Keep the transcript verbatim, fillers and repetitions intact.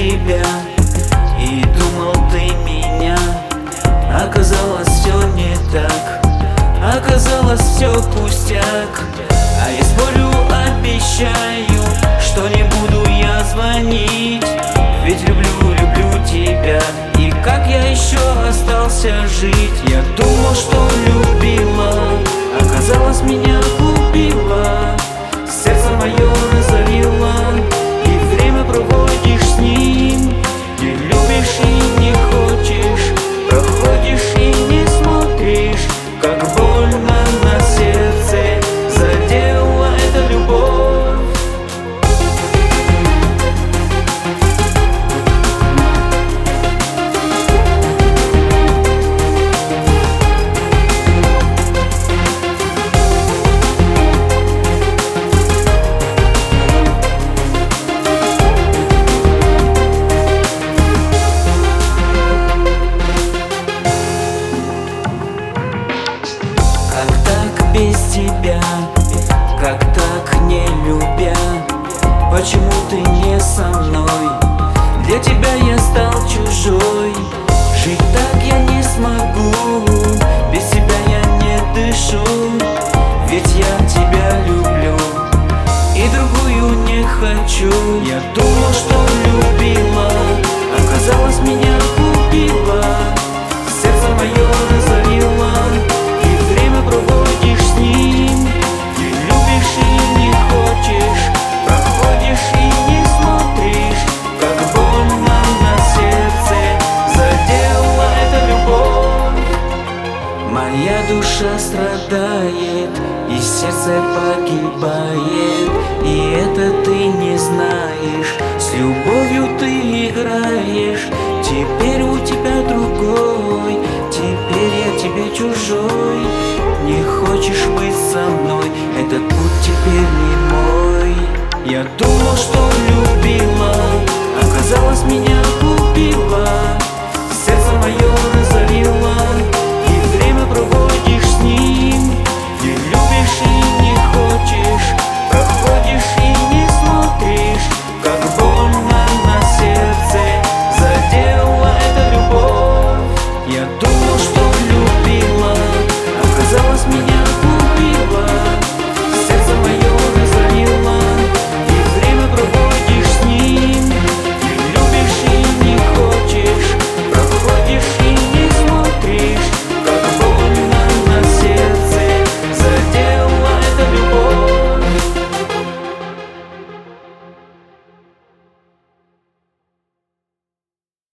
тебя и думал ты меня. Оказалось все не так, оказалось все пустяк. А я спорю, обещаю, что не буду я звонить, ведь люблю, люблю тебя. И как я еще остался жить? Я думал, что любила, оказалось меня губила, сердце мое разорило, и время проводишь с ним. Не любишь и не хочешь, проходишь и не смотришь, как больно на сердце задела эта любовь. Без тебя, как так не любя? Почему ты не со мной? Для тебя я стал чужой. Жить так я не смогу, без тебя я не дышу. Ведь я тебя люблю и другую не хочу. Я думал, что любила, оказалось меня губила, сердце мое разорило, и время проводишь с ним. Не любишь и не хочешь, проходишь и не смотришь, как больно на сердце задела эта любовь. Моя душа страдает и сердце погибает, и это ты не знаешь. С любовью ты играешь, теперь у тебя другой, теперь я тебе чужой. Не хочешь быть со мной, этот путь теперь не мой. Я думал, что любила, оказалось меня губила, сердце мое разорило,